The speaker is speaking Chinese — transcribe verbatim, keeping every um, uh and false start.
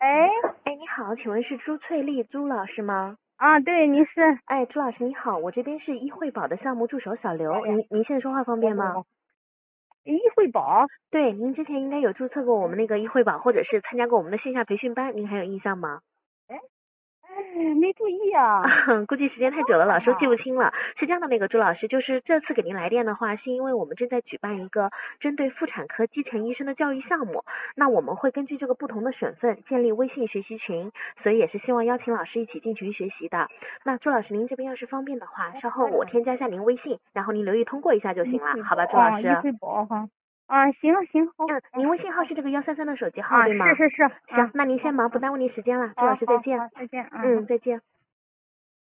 哎， 哎，你好，请问是朱翠丽朱老师吗？ 啊，对，你是？ 哎，朱老师你好，我这边是一惠宝的项目助手小刘，您您现在说话方便吗？ 一惠宝？ 对，您之前应该有注册过我们那个一惠宝，或者是参加过我们的线下培训班，您还有印象吗？ 哎，哎，没注意啊。 估计时间太久了，老师记不清了。是这样的，那个朱老师，就是这次给您来电的话，是因为我们正在举办一个针对妇产科基层医生的教育项目。那我们会根据这个不同的省份建立微信学习群，所以也是希望邀请老师一起进群学习的。那朱老师，您这边要是方便的话，稍后我添加一下您微信，然后您留意通过一下就行了，好吧，朱老哦， 师？ 一惠宝哈。啊，行行好。 嗯，您微信号是这个幺三三的手机号啊， 对吗？ 是是是。 行， 啊， 那您先忙，不耽误您时间了，朱好老师再见。 好好，再见啊。 嗯，再见。